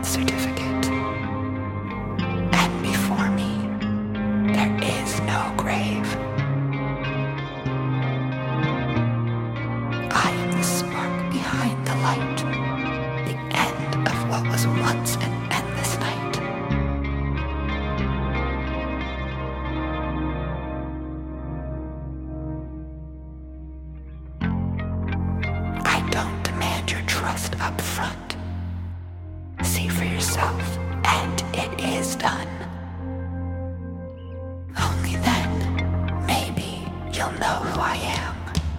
certificate. And before me, there is no grave. I am the spark behind the light, the end of what was once an endless night. I don't demand your trust up front. See for yourself, and it is done. Only then, maybe, you'll know who I am.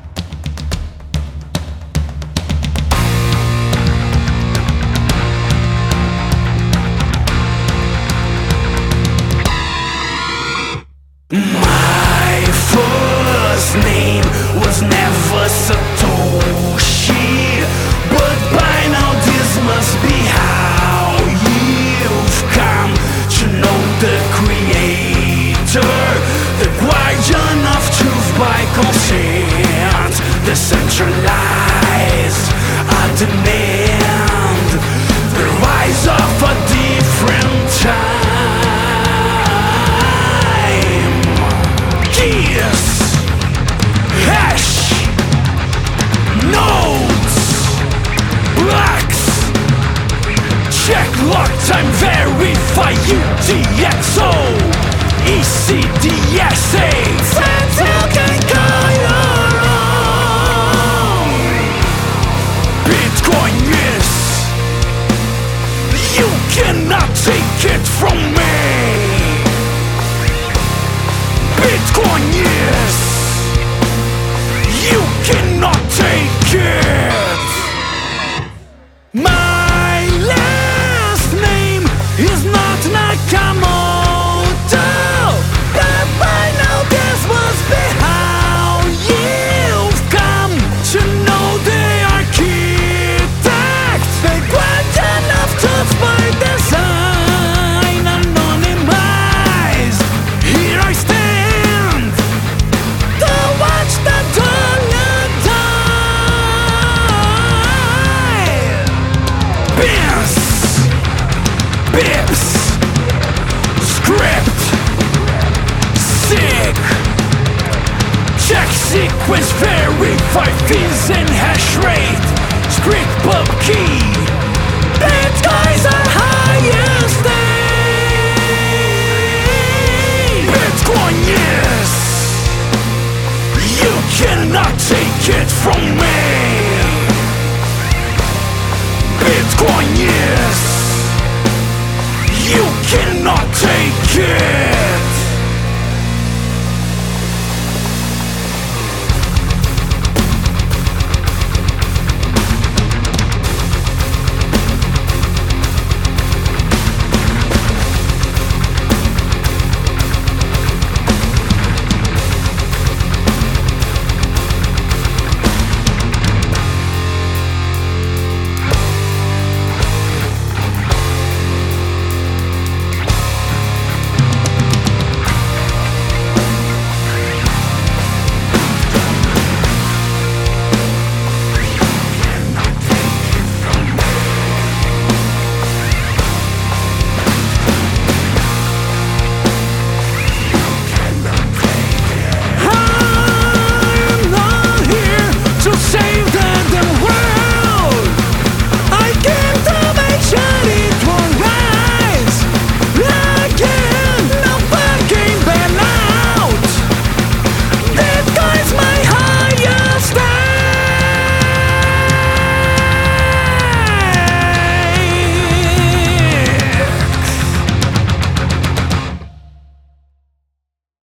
My first name was never Satoshi, but by now this must be how you've come to know the creator, the guardian of truth by consent, the centralized demand, the rise of a different time. Keys, hash, nodes, blocks, check lock time, verify UTXO, ECDSA, Central can go wrong. Bitcoin is, you cannot take it from me. Bitcoin is, you cannot take it. My last name is not Nakamoto, but by now this must be how you've come to know the architect, the guardian of truth by design, anonymized. Here I stand to watch the dollar die. Bins, bips, script, sig, check sequence, verify fees and hash rate.